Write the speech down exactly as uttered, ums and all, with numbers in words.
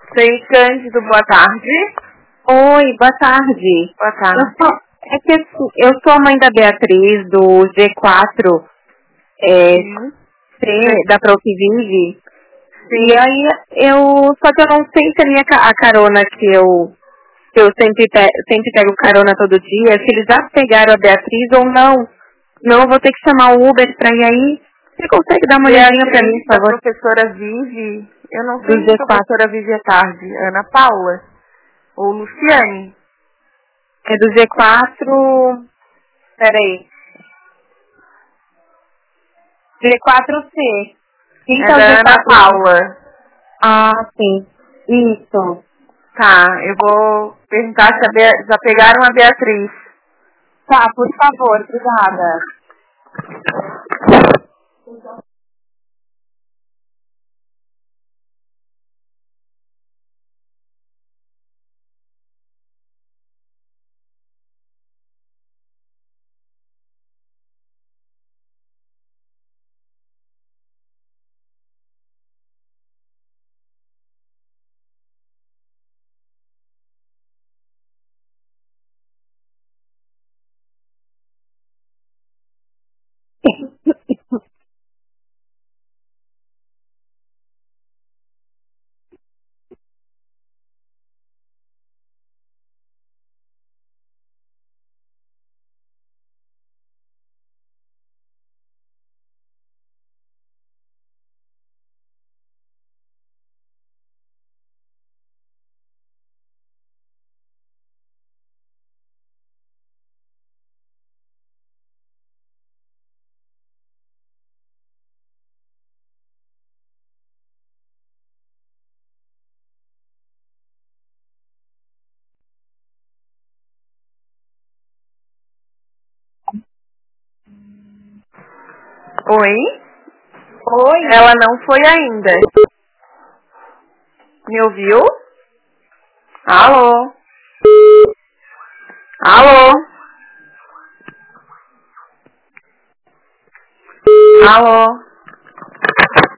Sei, Cândido, boa tarde. Oi, boa tarde. Boa tarde. Eu sou, é que assim, eu sou a mãe da Beatriz, do G quatro, é, Sim. C, da Proquivive. Sim. E aí, eu, só que eu não sei se a minha ca- a carona que eu, que eu sempre, pe- sempre pego carona todo dia, se eles já pegaram a Beatriz ou não. Não, eu vou ter que chamar o Uber pra ir aí. Você consegue dar uma olhadinha pra mim, Beatriz, por da favor? professora Vive. Eu não sei Do se a G quatro. professora Vive é tarde. Ana Paula? Ou Luciane? É do G quatro... Peraí. G quatro C. Quem É que é o da G Ana quatro? Paula. Ah, sim. Isso. Tá, eu vou perguntar se a Bea- já pegaram a Beatriz. Tá, por favor, obrigada. Oi? Oi? Ela não foi ainda. Me ouviu? Alô? Alô? Alô?